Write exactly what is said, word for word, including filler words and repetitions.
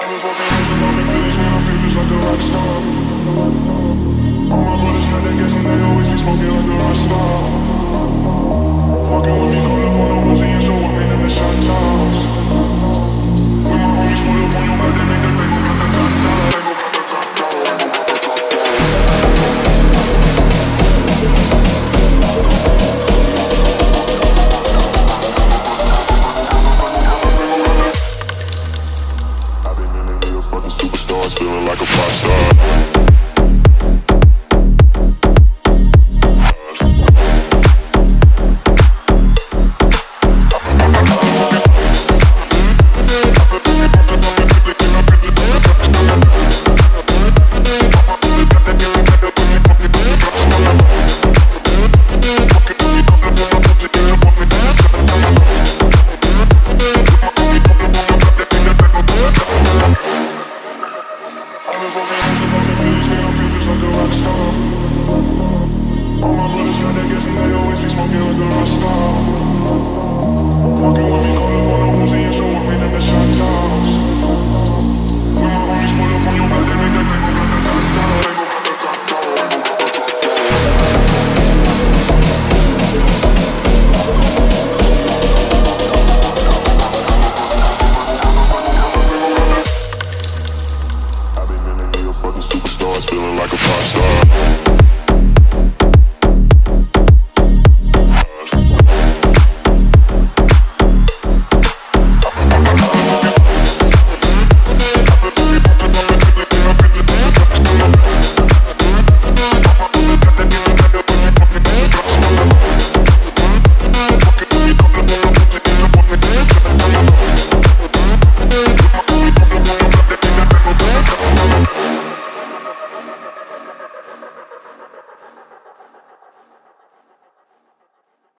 been fucking hoes and popping pills, man, I feel just like a rock star. All my brothers got that gas and they always be smoking like a rock star. Fucking with me, call up on the Uzi and show up, man, in the shot toss. When my homies pull up on your back, they make that thing go grata-ta-ta. They go superstars feeling like a pop star. Fucking with me, call up on the Uzi and show up, man, in the shot toss. When my homies pull up on your back, they make that thing go grata-ta-ta.